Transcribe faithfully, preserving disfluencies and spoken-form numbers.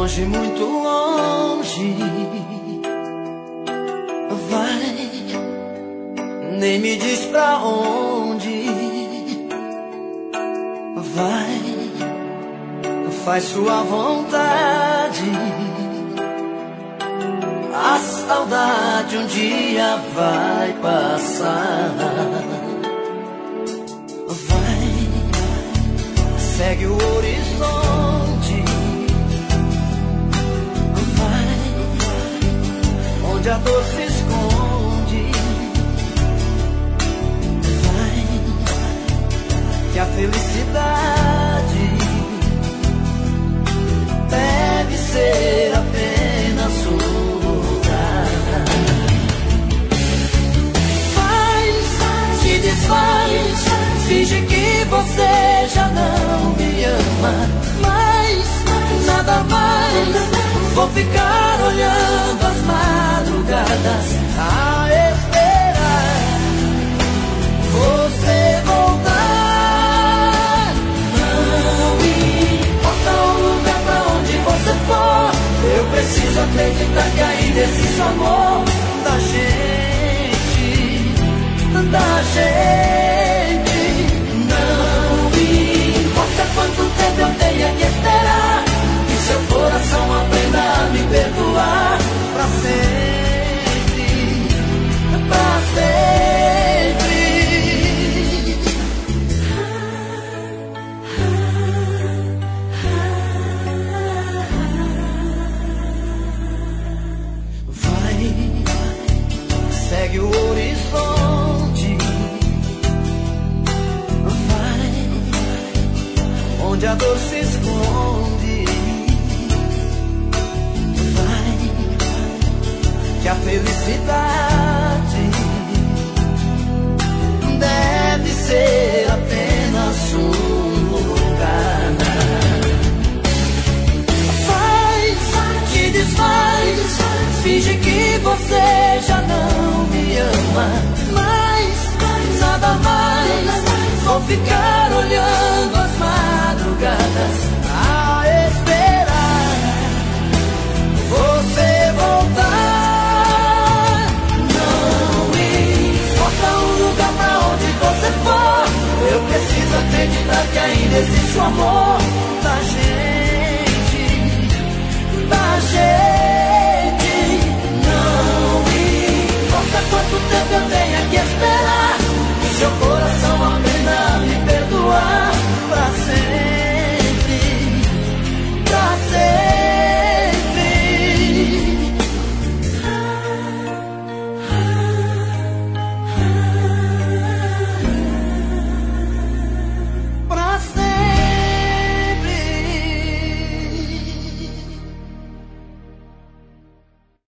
longe, muito longe. Vai, nem me diz pra onde. Vai, faz sua vontade. A saudade um dia vai passar. Vai, segue o horizonte. Vai, onde a dor se esconde. Vai, que a felicidade deve ser apenas um lugar. Faz, se desfaz, finge que você já não me ama mais, nada mais. Vou ficar olhando as madrugadas a esperar você voltar. Não importa o lugar pra onde você for, eu preciso acreditar que ainda existe o amor da gente, da gente.